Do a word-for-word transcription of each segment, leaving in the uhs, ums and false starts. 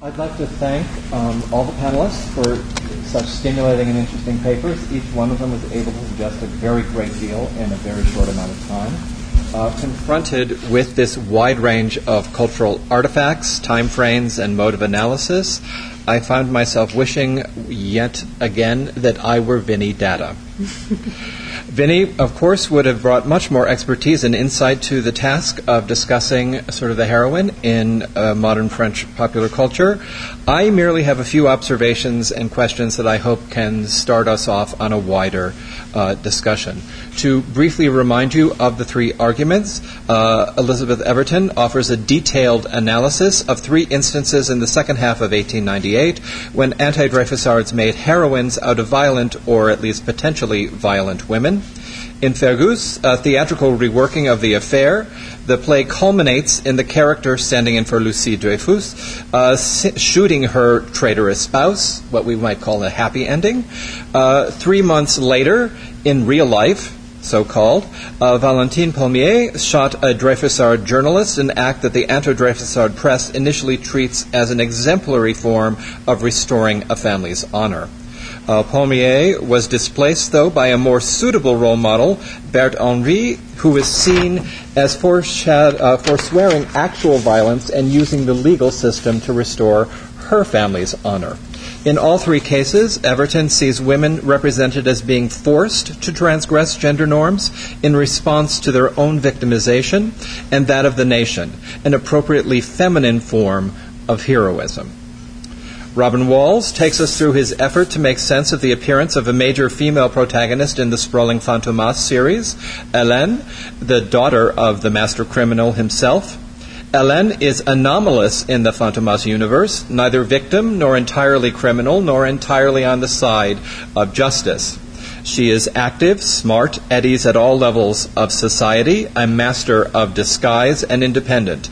I'd like to thank um, all the panelists for such stimulating and interesting papers. Each one of them was able to suggest a very great deal in a very short amount of time. Uh, confronted with this wide range of cultural artifacts, time frames, and mode of analysis, I found myself wishing yet again that I were Vinnie Dada. Vinnie, of course, would have brought much more expertise and insight to the task of discussing sort of the heroine in uh, modern French popular culture. I merely have a few observations and questions that I hope can start us off on a wider uh, discussion. To briefly remind you of the three arguments, uh, Elizabeth Everton offers a detailed analysis of three instances in the second half of eighteen ninety-eight when anti-Dreyfusards made heroines out of violent, or at least potentially violent, women. In Fergus, a theatrical reworking of the affair, the play culminates in the character standing in for Lucie Dreyfus, uh, si- shooting her traitorous spouse, what we might call a happy ending. Uh, three months later, in real life, so-called, uh, Valentine Palmier shot a Dreyfusard journalist, an act that the anti-Dreyfusard press initially treats as an exemplary form of restoring a family's honor. Uh, Palmier was displaced, though, by a more suitable role model, Berthe Henry, who is seen as foreshad- uh, forswearing actual violence and using the legal system to restore her family's honor. In all three cases, Everton sees women represented as being forced to transgress gender norms in response to their own victimization and that of the nation, an appropriately feminine form of heroism. Robin Walls takes us through his effort to make sense of the appearance of a major female protagonist in the sprawling Fantômas series, Hélène, the daughter of the master criminal himself. Hélène is anomalous in the Fantômas universe, neither victim nor entirely criminal, nor entirely on the side of justice. She is active, smart, at ease at all levels of society, a master of disguise, and independent,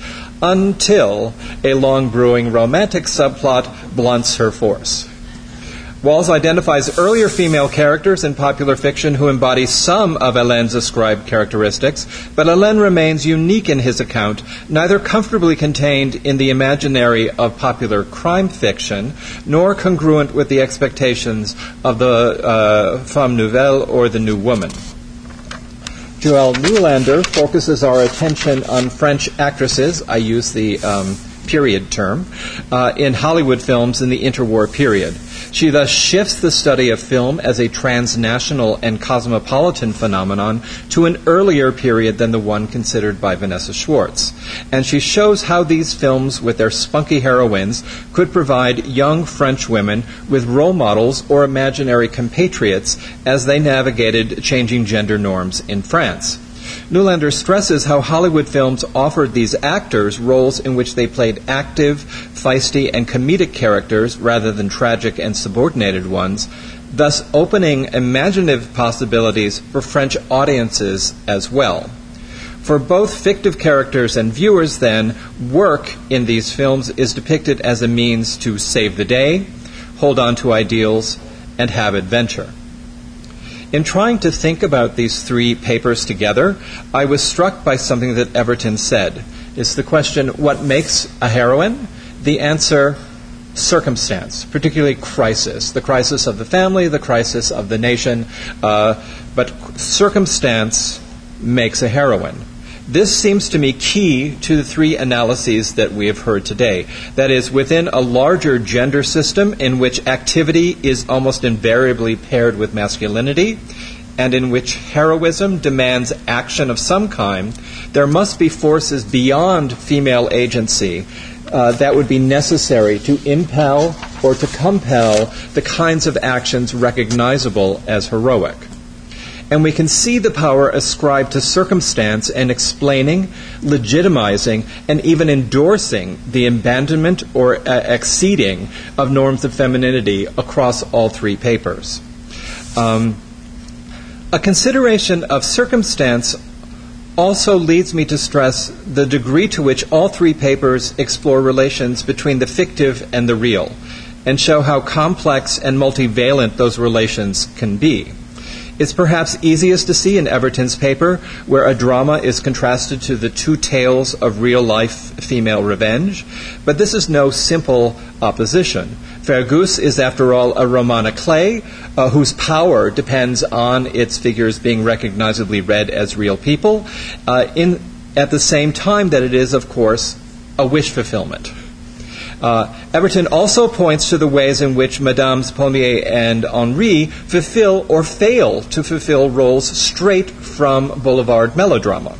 until a long-brewing romantic subplot blunts her force. Walls identifies earlier female characters in popular fiction who embody some of Hélène's ascribed characteristics, but Hélène remains unique in his account, neither comfortably contained in the imaginary of popular crime fiction, nor congruent with the expectations of the uh, femme nouvelle or the new woman. Joelle Newlander focuses our attention on French actresses, I use the um, period term, uh, in Hollywood films in the interwar period. She thus shifts the study of film as a transnational and cosmopolitan phenomenon to an earlier period than the one considered by Vanessa Schwartz. And she shows how these films, with their spunky heroines, could provide young French women with role models or imaginary compatriots as they navigated changing gender norms in France. Newlander stresses how Hollywood films offered these actors roles in which they played active, feisty, and comedic characters rather than tragic and subordinated ones, thus opening imaginative possibilities for French audiences as well. For both fictive characters and viewers, then, work in these films is depicted as a means to save the day, hold on to ideals, and have adventure. In trying to think about these three papers together, I was struck by something that Everton said. It's the question, what makes a heroine? The answer, circumstance, particularly crisis. The crisis of the family, the crisis of the nation. Uh, but circumstance makes a heroine. This seems to me key to the three analyses that we have heard today. That is, within a larger gender system in which activity is almost invariably paired with masculinity, and in which heroism demands action of some kind, there must be forces beyond female agency uh, that would be necessary to impel or to compel the kinds of actions recognizable as heroic. And we can see the power ascribed to circumstance in explaining, legitimizing, and even endorsing the abandonment or uh, exceeding of norms of femininity across all three papers. Um, a consideration of circumstance also leads me to stress the degree to which all three papers explore relations between the fictive and the real, and show how complex and multivalent those relations can be. It's perhaps easiest to see in Everton's paper, where a drama is contrasted to the two tales of real-life female revenge. But this is no simple opposition. Fergus is, after all, a roman à clef, uh, whose power depends on its figures being recognizably read as real people, uh, in, at the same time that it is, of course, a wish fulfillment. Uh, Everton also points to the ways in which Mesdames Pommier and Henri fulfill or fail to fulfill roles straight from boulevard melodrama.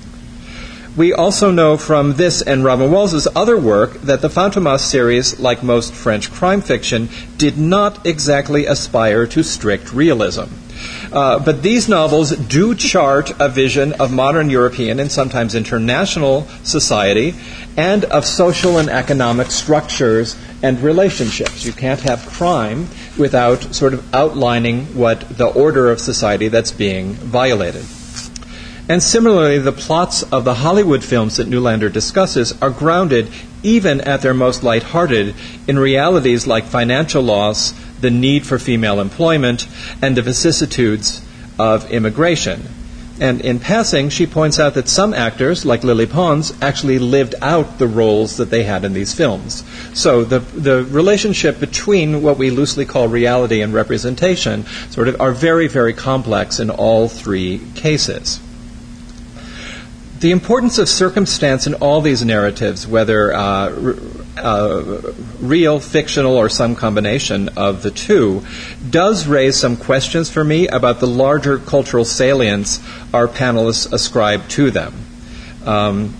We also know from this and Robin Walls's other work that the Fantômas series, like most French crime fiction, did not exactly aspire to strict realism. Uh, but these novels do chart a vision of modern European and sometimes international society and of social and economic structures and relationships. You can't have crime without sort of outlining what the order of society that's being violated. And similarly, the plots of the Hollywood films that Newlander discusses are grounded, even at their most lighthearted, in realities like financial loss, the need for female employment, and the vicissitudes of immigration. And in passing, she points out that some actors, like Lily Pons, actually lived out the roles that they had in these films. So the the relationship between what we loosely call reality and representation sort of are very, very complex in all three cases. The importance of circumstance in all these narratives, whether uh, uh, real, fictional, or some combination of the two, does raise some questions for me about the larger cultural salience our panelists ascribe to them. Um,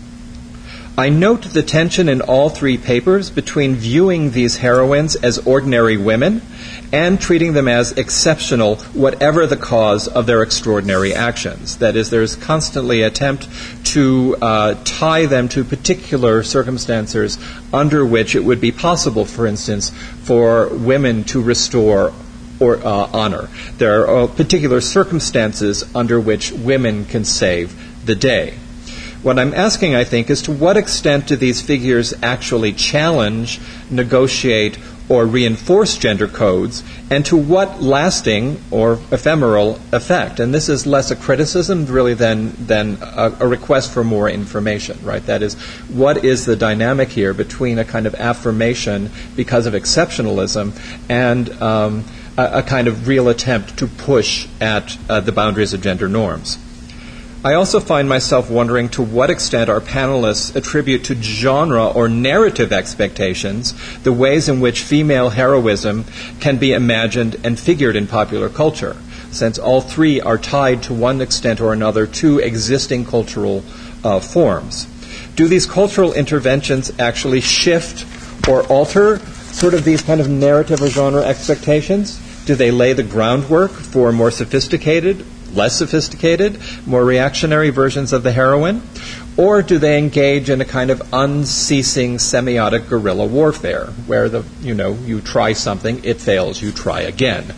I note the tension in all three papers between viewing these heroines as ordinary women and treating them as exceptional, whatever the cause of their extraordinary actions. That is, there's constantly an attempt to uh, tie them to particular circumstances under which it would be possible, for instance, for women to restore or uh, honor. There are particular circumstances under which women can save the day. What I'm asking, I think, is to what extent do these figures actually challenge, negotiate, or reinforce gender codes, and to what lasting or ephemeral effect? And this is less a criticism, really, than than a, a request for more information, right? That is, what is the dynamic here between a kind of affirmation because of exceptionalism and um, a, a kind of real attempt to push at uh, the boundaries of gender norms? I also find myself wondering to what extent our panelists attribute to genre or narrative expectations the ways in which female heroism can be imagined and figured in popular culture, since all three are tied to one extent or another to existing cultural uh, forms. Do these cultural interventions actually shift or alter sort of these kind of narrative or genre expectations? Do they lay the groundwork for more sophisticated, less sophisticated, more reactionary versions of the heroine? Or do they engage in a kind of unceasing semiotic guerrilla warfare, where the you know you try something, it fails, you try again?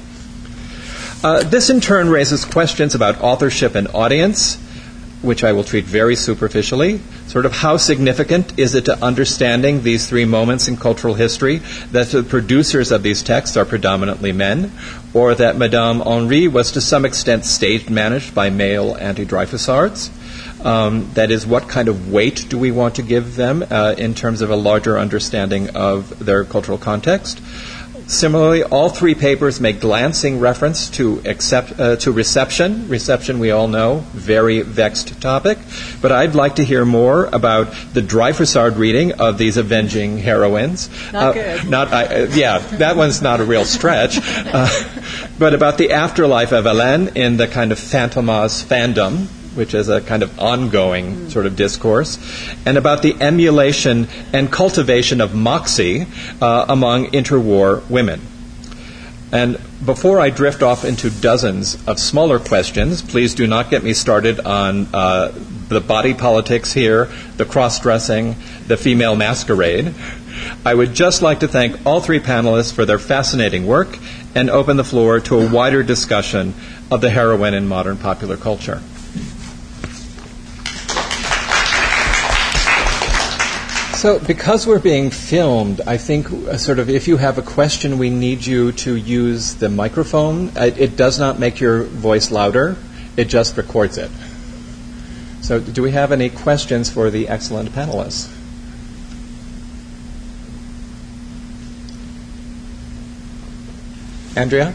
Uh, this in turn raises questions about authorship and audience, which I will treat very superficially. Sort of how significant is it to understanding these three moments in cultural history that the producers of these texts are predominantly men, or that Madame Henri was to some extent stage managed by male anti-Dreyfusards? Um, that is, what kind of weight do we want to give them uh, in terms of a larger understanding of their cultural context? Similarly, all three papers make glancing reference to accept, uh, to reception. Reception, we all know, very vexed topic. But I'd like to hear more about the Dreyfusard reading of these avenging heroines. Not uh, good. Not, uh, yeah, that one's not a real stretch. Uh, but about the afterlife of Hélène in the kind of Fantômas fandom, which is a kind of ongoing sort of discourse, and about the emulation and cultivation of moxie uh, among interwar women. And before I drift off into dozens of smaller questions, please do not get me started on uh, the body politics here, the cross-dressing, the female masquerade. I would just like to thank all three panelists for their fascinating work and open the floor to a wider discussion of the heroine in modern popular culture. So because we're being filmed, I think uh, sort of if you have a question, we need you to use the microphone. It, it does not make your voice louder. It just records it. So do we have any questions for the excellent panelists? Andrea?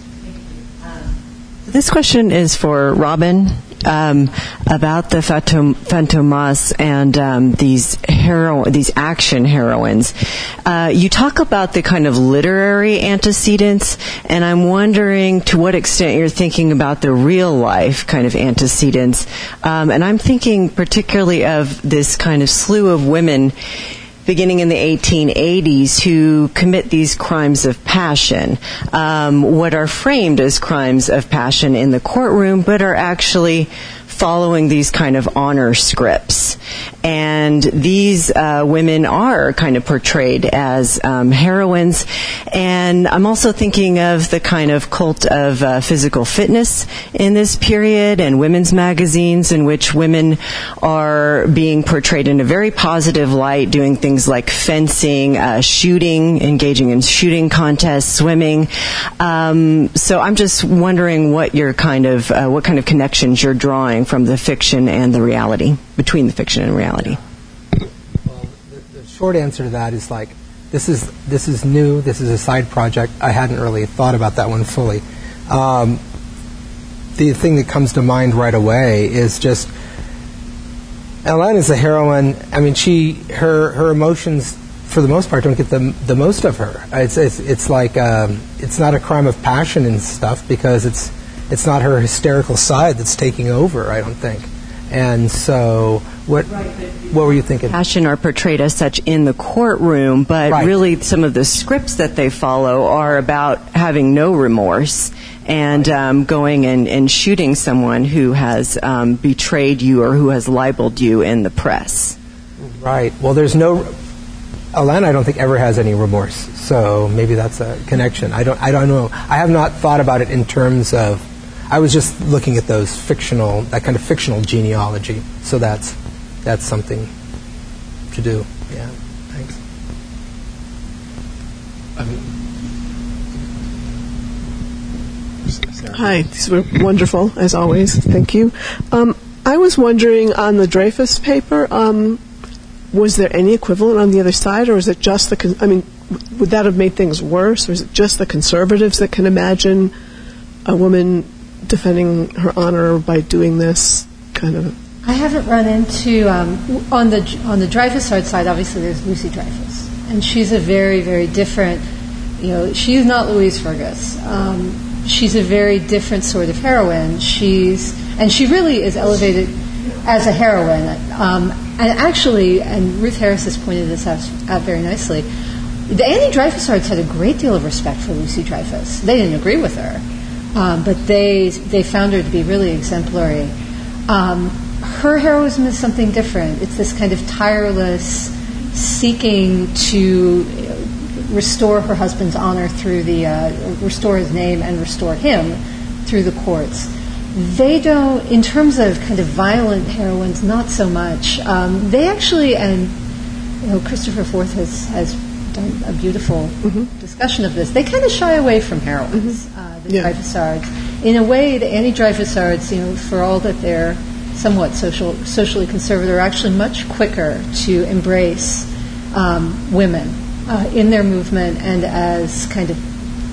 This question is for Robin um, about the Fantom- Fantomas and um, these hero- these action heroines. Uh, you talk about the kind of literary antecedents, and I'm wondering to what extent you're thinking about the real life kind of antecedents. Um, and I'm thinking particularly of this kind of slew of women beginning in the eighteen eighties who commit these crimes of passion, um, what are framed as crimes of passion in the courtroom, but are actually following these kind of honor scripts. And these uh, women are kind of portrayed as um, heroines. And I'm also thinking of the kind of cult of uh, physical fitness in this period and women's magazines in which women are being portrayed in a very positive light, doing things like fencing, uh, shooting, engaging in shooting contests, swimming. Um, so I'm just wondering what your kind of, uh, what kind of connections you're drawing from the fiction and the reality, between the fiction and reality. Well, the, the short answer to that is like, this is this is new, this is a side project. I hadn't really thought about that one fully. Um, the thing that comes to mind right away is just, Ellen is a heroine. I mean, she, her her emotions, for the most part, don't get the the most of her. It's it's, it's like, um, it's not a crime of passion and stuff because it's It's not her hysterical side that's taking over, I don't think. And so, what what were you thinking? Passion are portrayed as such in the courtroom, but right. really some of the scripts that they follow are about having no remorse and um, going and, and shooting someone who has um, betrayed you or who has libeled you in the press. Right. Well, there's no... Alana, I don't think, ever has any remorse, so maybe that's a connection. I don't I don't know. I have not thought about it in terms of... I was just looking at those fictional, that kind of fictional genealogy. So that's that's something to do. Yeah, thanks. Um, Hi, these were wonderful, as always. Thank you. Um, I was wondering on the Dreyfus paper, um, was there any equivalent on the other side, or is it just the, con- I mean, would that have made things worse, or is it just the conservatives that can imagine a woman defending her honor by doing this kind of? I haven't run into um, on the on the Dreyfus-Sard side. Obviously, there's Lucy Dreyfus, and she's a very, very different. You know, she's not Louise Fergus. Um, she's a very different sort of heroine. She's and she really is elevated as a heroine. Um, and actually, and Ruth Harris has pointed this out, out very nicely. The anti-Dreyfusards had a great deal of respect for Lucy Dreyfus. They didn't agree with her. Um, but they they found her to be really exemplary. Um, her heroism is something different. It's this kind of tireless seeking to restore her husband's honor through the uh, restore his name and restore him through the courts. They don't, in terms of kind of violent heroines, not so much. Um, they actually, and you know, Christopher Forth has has done a beautiful mm-hmm. discussion of this. They kind of shy away from heroines. Mm-hmm. Uh, the yeah. Dreyfusards. In a way, the anti-Dreyfusards, you know, for all that they're somewhat social, socially conservative, are actually much quicker to embrace um, women uh, in their movement and as kind of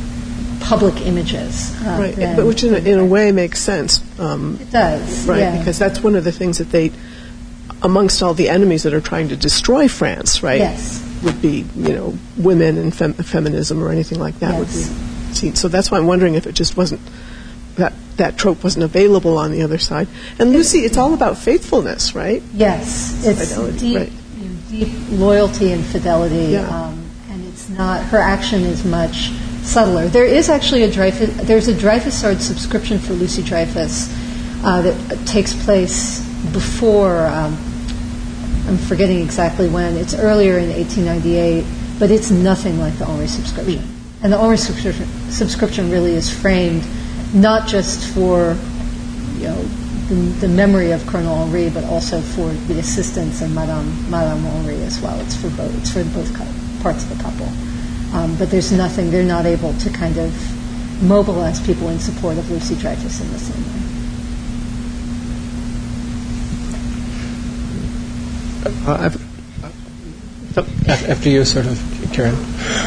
public images. Uh, right, than, but which in a, in a way makes sense. Um, it does, right? Yeah. Because that's one of the things that they, amongst all the enemies that are trying to destroy France, right? Yes. Would be, you know, women and fem- feminism or anything like that. Yes. Would be seen. So that's why I'm wondering if it just wasn't that that trope wasn't available on the other side. And Lucy, it's all about faithfulness, right? Yes, it's fidelity, deep, right. you know, deep loyalty and fidelity, Yeah. um, and it's not her action is much subtler. There is actually a Dreyfus. There's a Dreyfusard subscription for Lucy Dreyfus uh, that takes place before. Um, I'm forgetting exactly when. It's earlier in eighteen ninety-eight, but it's nothing like the Henri subscription. And the Henri subscription, subscription really is framed not just for, you know, the, the memory of Colonel Henri, but also for the assistants and Madame Madame Henri as well. It's for both. It's for both parts of the couple. Um, but there's nothing. They're not able to kind of mobilize people in support of Lucy Dreyfus in the same way. Uh, I've, uh, after you, sort of, Karen.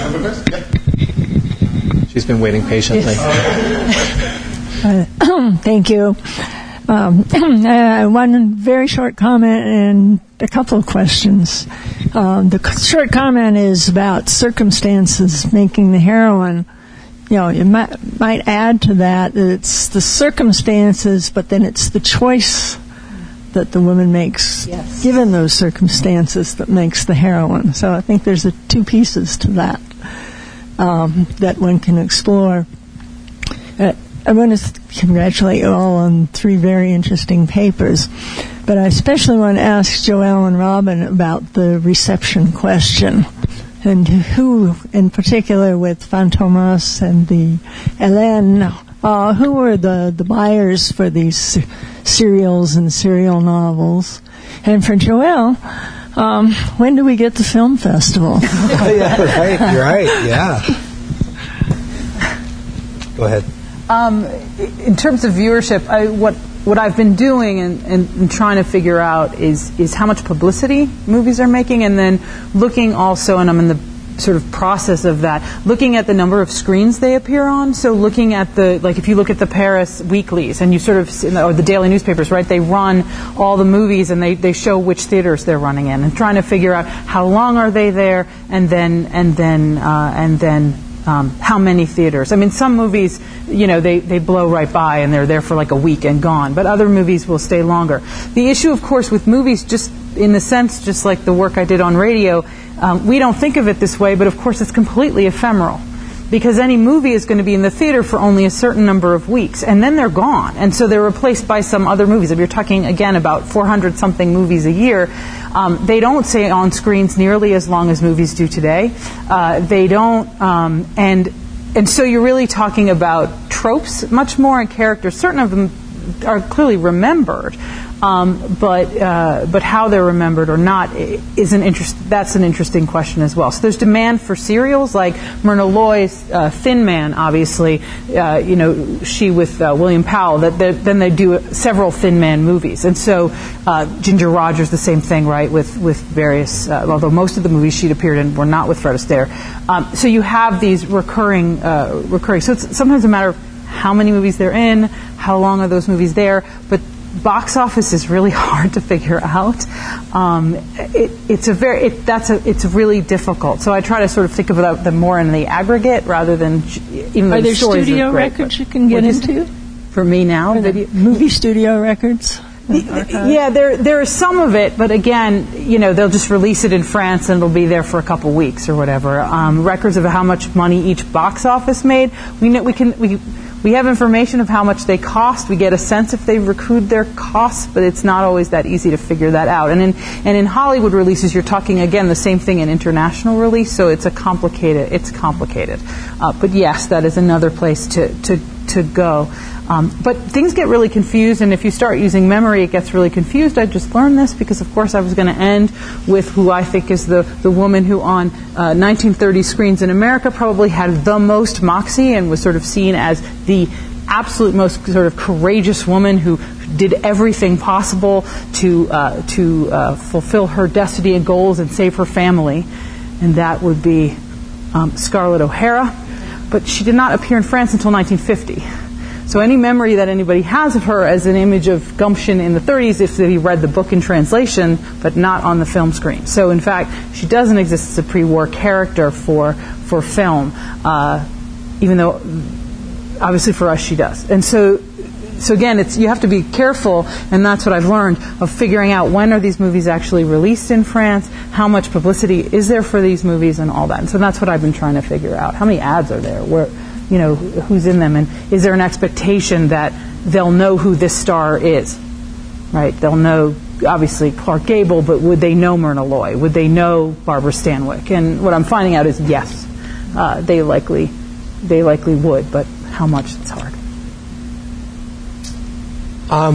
She's been waiting patiently. Uh, thank you. Um, uh, one very short comment and a couple of questions. Um, the short comment is about circumstances making the heroine. You know, you might, might add to that that it's the circumstances, but then it's the choice that the woman makes, yes, given those circumstances, that makes the heroine. So I think there's a, two pieces to that um, that one can explore. Uh, I want to congratulate you all on three very interesting papers, but I especially want to ask Joelle and Robin about the reception question, and who, in particular with Fantomas and the Hélène, uh, who were the, the buyers for these serials and serial novels? And for Joelle, um, when do we get the film festival? Yeah, right, you're right, yeah. Go ahead. Um, in terms of viewership, I, what what I've been doing and, and, and trying to figure out is is how much publicity movies are making, and then looking also, and I'm in the sort of process of that, looking at the number of screens they appear on. So looking at the, like if you look at the Paris weeklies and you sort of, or the daily newspapers, right, they run all the movies and they, they show which theaters they're running in, and trying to figure out how long are they there, and then and then uh, and then Um, how many theaters. I mean, some movies, you know, they, they blow right by and they're there for like a week and gone, but other movies will stay longer. The issue, of course, with movies, just in the sense, just like the work I did on radio, um, we don't think of it this way, but of course it's completely ephemeral. Because any movie is going to be in the theater for only a certain number of weeks, and then they're gone. And so they're replaced by some other movies. If you're talking, again, about four hundred something movies a year, um, they don't stay on screens nearly as long as movies do today. Uh, they don't, um, and and so you're really talking about tropes much more, and characters. Certain of them are clearly remembered, um, but uh, but how they're remembered or not is an interest. That's an interesting question as well. So there's demand for serials like Myrna Loy's uh, Thin Man, obviously. Uh, you know, she with uh, William Powell. That then they do several Thin Man movies, and so uh, Ginger Rogers, the same thing, right? With with various, uh, although most of the movies she'd appeared in were not with Fred Astaire. Um, so you have these recurring uh, recurring. So it's sometimes a matter of how many movies they're in, how long are those movies there, but box office is really hard to figure out. Um, it, it's a very it, that's a it's really difficult. So I try to sort of think about them more in the aggregate rather than even though Are the there stories studio are great, records you can get into? For me now, video, movie studio records. Yeah, there there is some of it, but again, you know, they'll just release it in France and it'll be there for a couple weeks or whatever. Um, records of how much money each box office made. We know we can we. We have information of how much they cost. We get a sense if they've recouped their costs, but it's not always that easy to figure that out. And in and in Hollywood releases, you're talking again the same thing in international release, so it's a complicated. It's complicated. Uh, but yes, that is another place to to to go. Um, but things get really confused, and if you start using memory, it gets really confused. I just learned this because, of course, I was going to end with who I think is the, the woman who on uh, nineteen thirty screens in America probably had the most moxie and was sort of seen as the absolute most sort of courageous woman who did everything possible to, uh, to uh, fulfill her destiny and goals and save her family, and that would be um, Scarlett O'Hara. But she did not appear in France until nineteen fifty. So any memory that anybody has of her as an image of gumption in the thirties, if they read the book in translation, but not on the film screen. So in fact, she doesn't exist as a pre-war character for for film, uh, even though obviously for us she does. And so, so again, it's you have to be careful, and that's what I've learned, of figuring out when are these movies actually released in France, how much publicity is there for these movies, and all that. And so that's what I've been trying to figure out. How many ads are there? Where, you know, who's in them, and is there an expectation that they'll know who this star is, right? They'll know, obviously, Clark Gable, but would they know Myrna Loy? Would they know Barbara Stanwyck? And what I'm finding out is yes, uh, they likely, they likely would, but how much, it's hard. Um,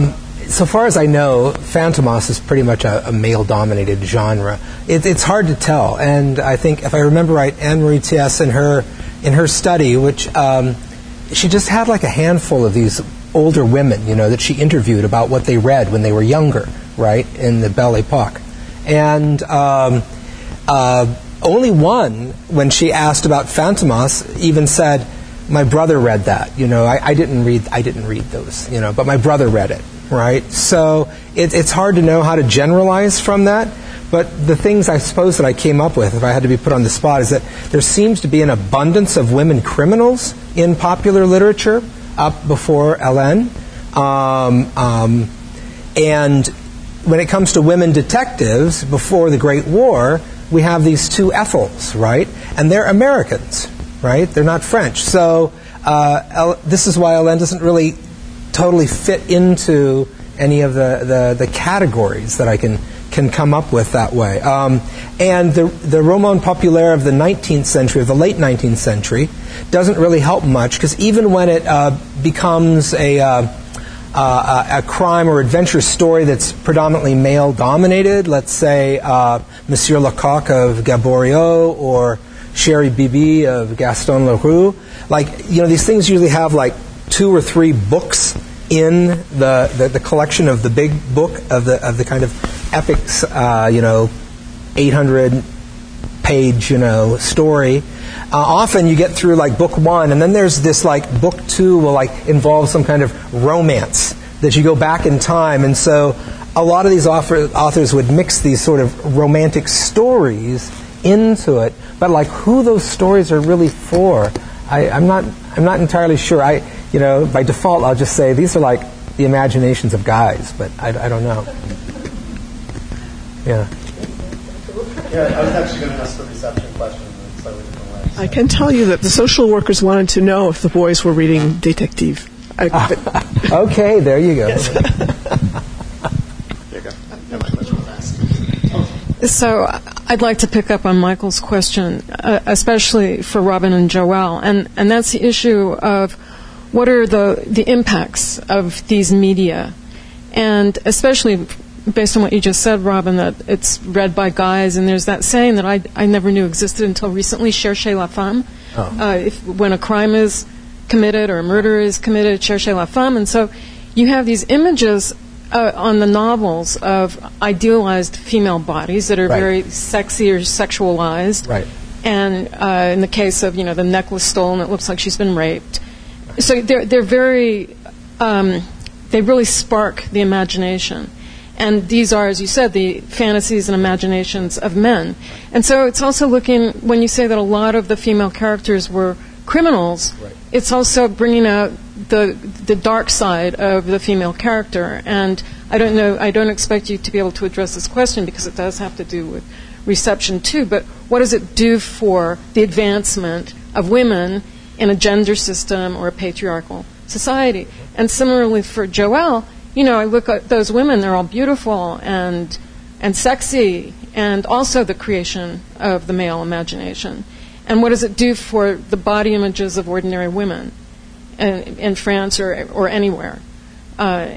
so far as I know, Fantomas is pretty much a, a male-dominated genre. It, it's hard to tell, and I think if I remember right, Anne-Marie Thiès in her in her study, which um, she just had like a handful of these older women, you know, that she interviewed about what they read when they were younger, right, in the Belle Époque, and um, uh, only one, when she asked about Fantomas, even said, "My brother read that. You know, I, I didn't read. I didn't read those. You know, but my brother read it." Right. So it, it's hard to know how to generalize from that. But the things I suppose that I came up with, if I had to be put on the spot, is that there seems to be an abundance of women criminals in popular literature up before Hélène, um, um, and when it comes to women detectives before the Great War, we have these two Ethels, right? And they're Americans. Right? They're not French. So uh, El- this is why Hélène doesn't really totally fit into any of the, the, the categories that I can can come up with that way. Um, and the, the roman populaire of the nineteenth century, of the late nineteenth century, doesn't really help much, because even when it uh, becomes a, uh, uh, a crime or adventure story that's predominantly male-dominated, let's say uh, Monsieur Lecoq of Gaboriau or Chéri Bibi of Gaston Leroux, like, you know, these things usually have like two or three books in the, the, the collection of the big book of the of the kind of epic, uh, you know, eight hundred page, you know, story. Uh, often you get through like book one, and then there's this like book two will like involve some kind of romance that you go back in time, and so a lot of these author, authors would mix these sort of romantic stories into it, but like who those stories are really for, I, I'm not. I'm not entirely sure. I, you know, by default, I'll just say these are like the imaginations of guys, but I, I don't know. Yeah. Yeah, I was actually going to ask the reception question in a slightly different way. So. I can tell you that the social workers wanted to know if the boys were reading Detective. I, okay, there you go. Yes. There you go. No, my question was asked. So I'd like to pick up on Michael's question, uh, especially for Robin and Joelle, and, and that's the issue of what are the, the impacts of these media, and especially based on what you just said, Robin, that it's read by guys, and there's that saying that I, I never knew existed until recently, cherchez la femme, oh. uh, if, when a crime is committed or a murder is committed, cherchez la femme, and so you have these images Uh, on the novels of idealized female bodies that are right. very sexy or sexualized. Right. And uh, in the case of, you know, the necklace stolen, it looks like she's been raped. So they're they're very, um, they really spark the imagination. And these are, as you said, the fantasies and imaginations of men. And so it's also looking, when you say that a lot of the female characters were criminals, right. it's also bringing out the the dark side of the female character. And I don't know, I don't expect you to be able to address this question because it does have to do with reception too, but what does it do for the advancement of women in a gender system or a patriarchal society? And similarly for Joelle, you know, I look at those women, they're all beautiful and and sexy, and also the creation of the male imagination. And what does it do for the body images of ordinary women in, in France or, or anywhere? Uh,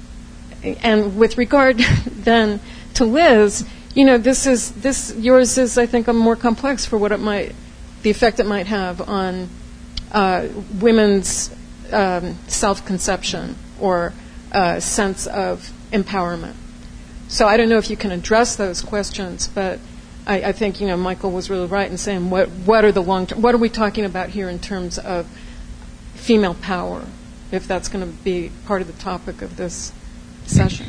and with regard then to Liz, you know, this is this yours is, I think, a more complex for what it might, the effect it might have on uh, women's um, self-conception or uh, sense of empowerment. So I don't know if you can address those questions, but I, I think, you know, Michael was really right in saying what what are the long term, what are we talking about here in terms of female power, if that's going to be part of the topic of this session.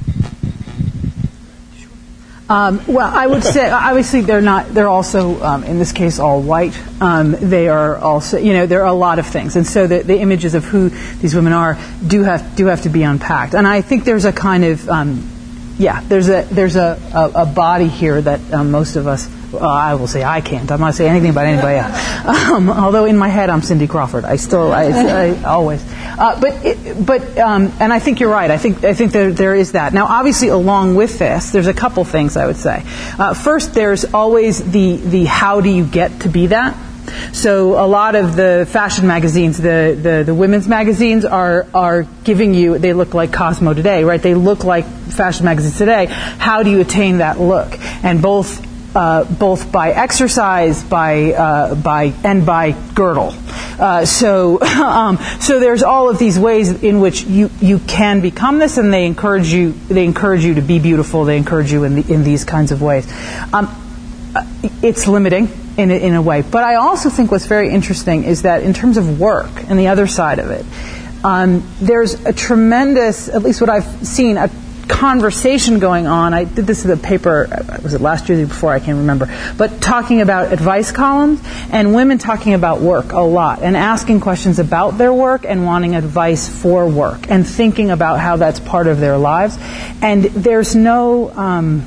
Um, well, I would say obviously they're not. They're also, um, in this case, all white. Um, they are also, you know, there are a lot of things, and so the, the images of who these women are do have do have to be unpacked. And I think there's a kind of, um, yeah, there's a there's a, a, a body here that um, most of us. Well, I will say I can't. I'm not saying anything about anybody else. Um, although in my head I'm Cindy Crawford. I still, I, I always. Uh, but, it, but, um, and I think you're right. I think, I think there, there is that. Now, obviously, along with this, there's a couple things I would say. Uh, first, there's always the, the how do you get to be that. so a lot of the fashion magazines, the, the, the women's magazines are, are giving you, they look like Cosmo today, right? They look like fashion magazines today. How do you attain that look? And both Uh, both by exercise, by uh, by and by girdle. Uh, so um, so there's all of these ways in which you, you can become this, and they encourage you they encourage you to be beautiful. They encourage you in the, in these kinds of ways. Um, it's limiting in a, in a way, but I also think what's very interesting is that in terms of work and the other side of it, um, there's a tremendous, at least what I've seen, a conversation going on. I did this in the paper, was it last year or the year before? I can't remember. But talking about advice columns and women talking about work a lot and asking questions about their work and wanting advice for work and thinking about how that's part of their lives. And there's no, um,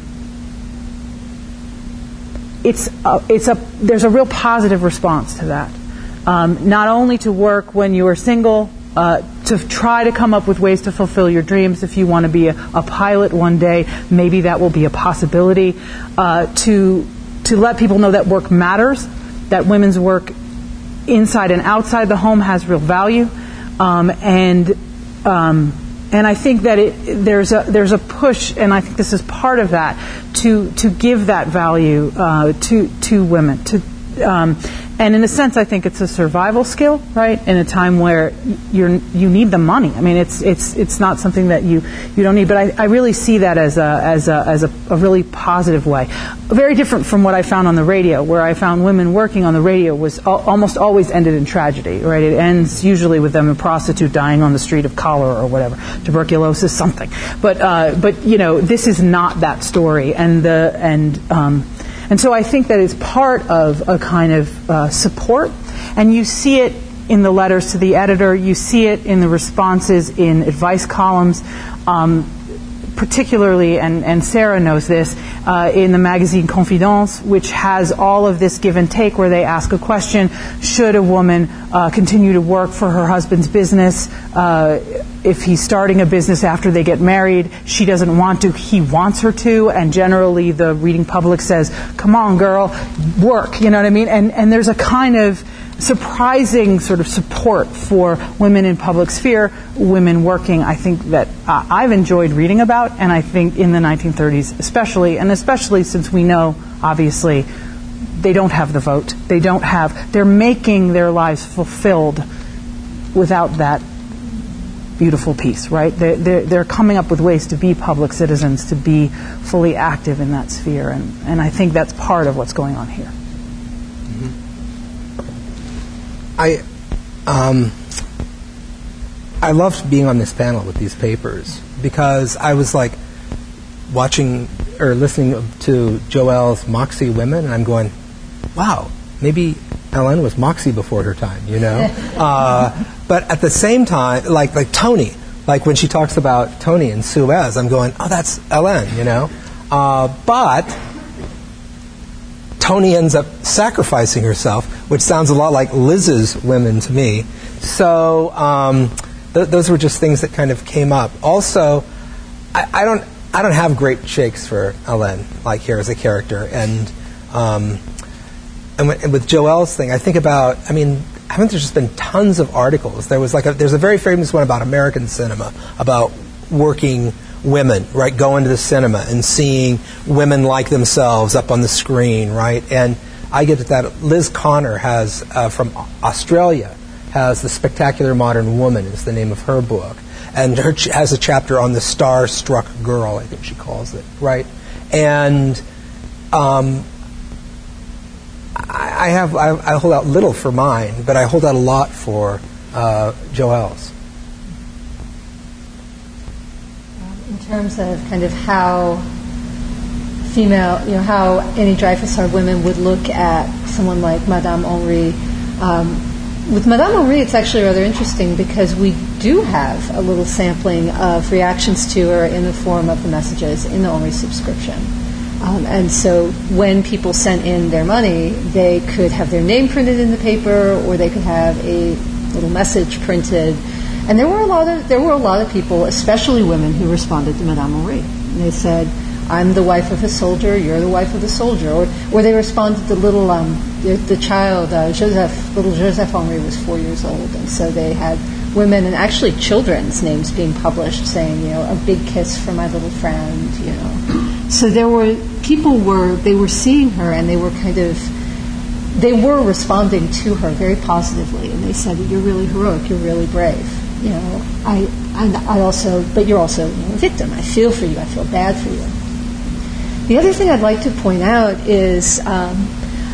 it's a, it's a, there's a real positive response to that. Um, not only to work when you are single, Uh, to try to come up with ways to fulfill your dreams. If you want to be a, a pilot one day, maybe that will be a possibility. Uh, to to let people know that work matters, that women's work inside and outside the home has real value, um, and um, and I think that it, there's a there's a push, and I think this is part of that, to to give that value uh, to to women. To um, And in a sense, I think it's a survival skill, right? In a time where you're you need the money. I mean, it's it's it's not something that you, you don't need. But I, I really see that as a as a as a, a really positive way. Very different from what I found on the radio, where I found women working on the radio was al- almost always ended in tragedy, right? It ends usually with them a prostitute dying on the street of cholera or whatever, tuberculosis, something. But uh, but you know, this is not that story, and the and. Um, And so I think that it's part of a kind of uh, support, and you see it in the letters to the editor, you see it in the responses in advice columns, um, particularly, and, and Sarah knows this, uh, in the magazine Confidence, which has all of this give and take where they ask a question: should a woman uh, continue to work for her husband's business? Uh, if he's starting a business after they get married, she doesn't want to, he wants her to, and generally the reading public says, come on girl, work, you know what I mean? And, and there's a kind of surprising sort of support for women in public sphere, women working, I think that uh, I've enjoyed reading about, and I think in the nineteen thirties especially, and especially since we know, obviously, they don't have the vote. They don't have, they're making their lives fulfilled without that beautiful piece, right? They're, they're, they're coming up with ways to be public citizens, to be fully active in that sphere, and, and I think that's part of what's going on here. I, um, I loved being on this panel with these papers because I was like watching or listening to Joelle's Moxie Women, and I'm going, wow, maybe Ellen was Moxie before her time, you know? uh, but at the same time, like like Tony, like when she talks about Tony and Suez, I'm going, oh, that's Ellen, you know? Uh, but Tony ends up sacrificing herself, which sounds a lot like Liz's Women to me. So um, th- those were just things that kind of came up. Also, I, I don't I don't have great shakes for Ellen, like here as a character, and um, and, w- and with Joelle's thing, I think about. I mean, haven't there just been tons of articles? There was like a, there's a very famous one about American cinema, about working women, right, going to the cinema and seeing women like themselves up on the screen, right? And I get at that. Liz Connor has, uh, from Australia, has The Spectacular Modern Woman is the name of her book. And her ch- has a chapter on the star-struck girl, I think she calls it, right? And um, I, I have I, I hold out little for mine, but I hold out a lot for uh, Joelle's. In terms of kind of how female, you know, how Annie Dreyfus or women would look at someone like Madame Henri. Um, with Madame Henri, it's actually rather interesting because we do have a little sampling of reactions to her in the form of the messages in the Henri subscription. Um, and so when people sent in their money, they could have their name printed in the paper, or they could have a little message printed. And there were a lot of there were a lot of people, especially women, who responded to Madame Henri. And they said, I'm the wife of a soldier, you're the wife of the soldier. Or, or they responded to little, um, the, the child, uh, Joseph, little Joseph Henri was four years old, and so they had women and actually children's names being published saying, you know, a big kiss for my little friend, you know. So there were, people were, they were seeing her and they were kind of, they were responding to her very positively, and they said, you're really heroic, you're really brave. You know, I, I, I also, but you're also you know, a victim. I feel for you, I feel bad for you. The other thing I'd like to point out is, um,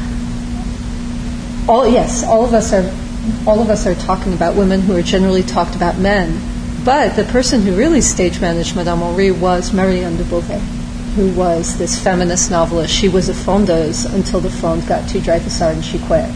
all yes, all of us are, all of us are talking about women who are generally talked about men, but the person who really stage managed Madame Henri was Marianne de Beauvais, who was this feminist novelist. She was a frondeuse until the Fronde got too Dreyfusard and she quit.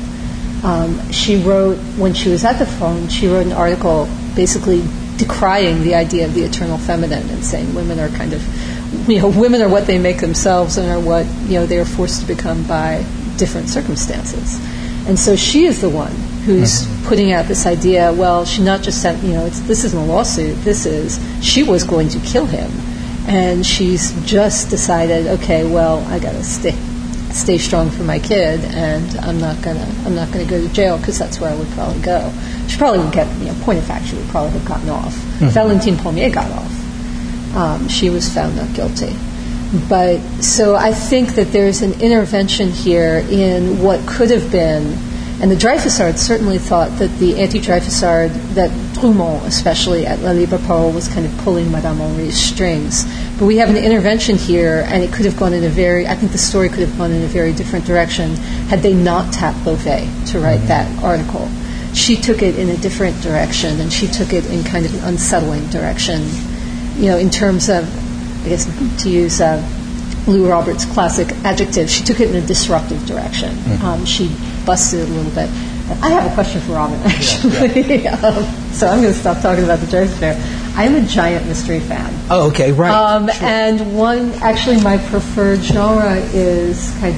Um, she wrote, when she was at the Fronde, she wrote an article basically decrying the idea of the eternal feminine and saying women are kind of, you know, women are what they make themselves and are what, you know, they are forced to become by different circumstances. And so she is the one who's mm-hmm. putting out this idea, well, she not just said, you know, it's, this isn't a lawsuit, this is, she was going to kill him. And she's just decided, okay, well, I got to stay stay strong for my kid, and I'm not gonna I'm not gonna go to jail because that's where I would probably go. She probably would get, you know, point of fact, she would probably have gotten off. Mm-hmm. Valentine Pommier got off. Um, she was found not guilty. But so I think that there's an intervention here in what could have been, and the Dreyfusards certainly thought that the anti-Dreyfusard, that Drumont, especially at La Libre Parole, was kind of pulling Madame Henri's strings. But we have an intervention here, and it could have gone in a very, I think the story could have gone in a very different direction had they not tapped Beauvais to write mm-hmm. that article. She took it in a different direction, and she took it in kind of an unsettling direction, you know, in terms of, I guess, to use uh, Lou Roberts' classic adjective, she took it in a disruptive direction. Mm-hmm. Um, she busted it a little bit. I have a question for Robin, actually. Yeah, yeah. um, so I'm going to stop talking about the Dreyfus Affair. I'm a giant mystery fan. Oh, okay, right. Um, sure. And one, actually, my preferred genre is kind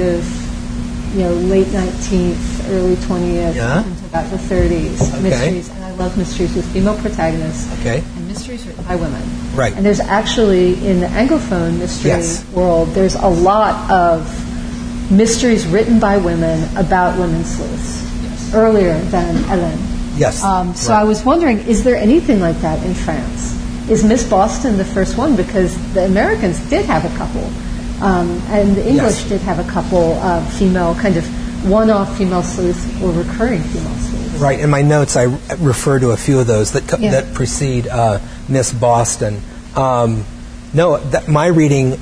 of, you know, late nineteenth, early twentieth, yeah. into about the thirties okay. mysteries. And I love mysteries with female protagonists. Okay. And mysteries written by women. Right. And there's actually, in the Anglophone mystery yes. world, there's a lot of mysteries written by women about women sleuths, yes. earlier than Hélène. Yes. Um, so right. I was wondering, is there anything like that in France? Is Miss Boston the first one? Because the Americans did have a couple, um, and the English yes. did have a couple of female, kind of one-off female sleuths or recurring female sleuths. Right. In my notes, I refer to a few of those that co- yeah. that precede uh, Miss Boston. Um, no, that, my reading,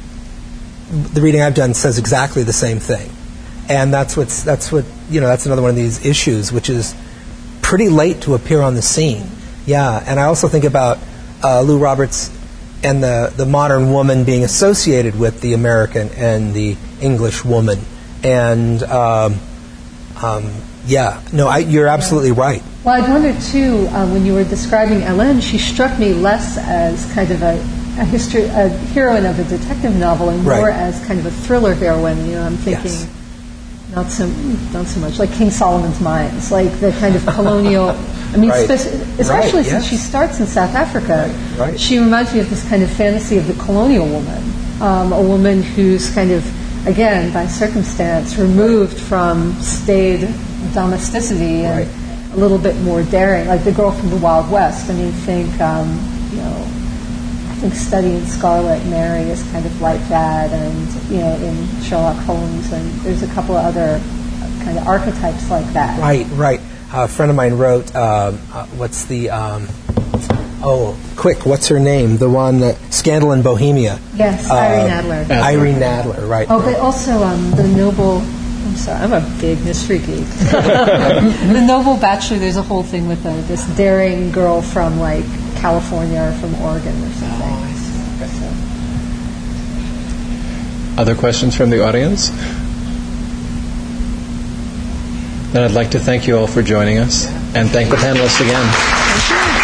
the reading I've done says exactly the same thing, and that's what's that's what you know. That's another one of these issues, which is pretty late to appear on the scene. Yeah, and I also think about uh, Lou Roberts and the the modern woman being associated with the American and the English woman, and um, um, yeah, no, I, you're absolutely yeah. right. Well, I wondered too um, when you were describing Hélène, she struck me less as kind of a, a history, a heroine of a detective novel, and more right. as kind of a thriller heroine. You know, I'm thinking. Yes. Not so, not so much like King Solomon's Mines, like the kind of colonial. I mean, right. spe- especially right, since yes. she starts in South Africa. Right, right. She reminds me of this kind of fantasy of the colonial woman, um, a woman who's kind of, again, by circumstance, removed from staid domesticity and right. a little bit more daring, like the girl from the Wild West. I mean, think, um, you know. I think Study in Scarlet Mary is kind of like that, and you know, in Sherlock Holmes, and there's a couple of other kind of archetypes like that. Right, right. Uh, a friend of mine wrote, um, uh, what's the, um, oh, quick, what's her name? The one, that, Scandal in Bohemia. Yes, uh, Irene Adler. Adler. Irene Adler, right. Oh, but also um, the Noble, I'm sorry, I'm a big mystery geek. The Noble Bachelor, there's a whole thing with uh, this daring girl from, like, California or from Oregon or something. Oh, I see. Okay. So. Other questions from the audience? Then I'd like to thank you all for joining us and thank the panelists again. Thank you.